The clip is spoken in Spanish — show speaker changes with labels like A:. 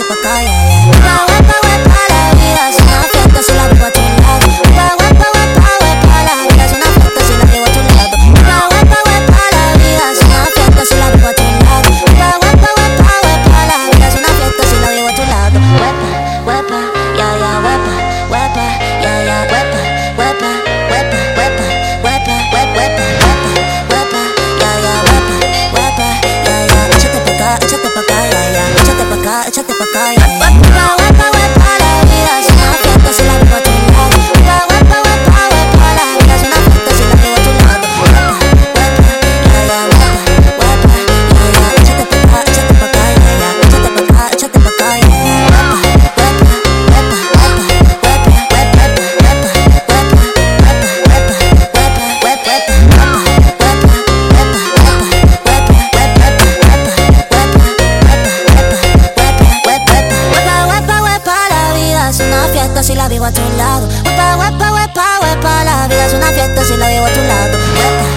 A: pa' acá, yeah, yeah. Huepa, huepa, huepa, la vida es una fiesta si la vivo a tu lado. Huepa, huepa, huepa, huepa, la vida es una fiesta si la vivo a tu lado. Huepa, huepa, huepa, la vida es una fiesta si la vivo a tu lado. Huepa, huepa, huepa, huepa, la vida es una fiesta si la vivo a tu lado. Huepa, huepa, ya, ya, huepa, huepa, ya, ya, huepa, huepa, huepa, huepa, huepa, huepa, huepa, huepa, ya, ya, huepa, huepa, ya, ya. Échate pa' acá, ya, ya. Échate pa' acá, ya, ya. Huepa, huepa, huepa, la vida es una fiesta si la vivo a tu lado. Huepa, huepa, huepa, huepa, la vida es una fiesta si la vivo a tu lado. Huepa, huepa, ya, ya, huepa, huepa, ya, ya. Échate pa' acá, ya, ya. Échate pa' acá, ya, ya. Si la vivo a tu lado, huepa, huepa, huepa, huepa, la vida es una fiesta si la vivo a tu lado, huepa.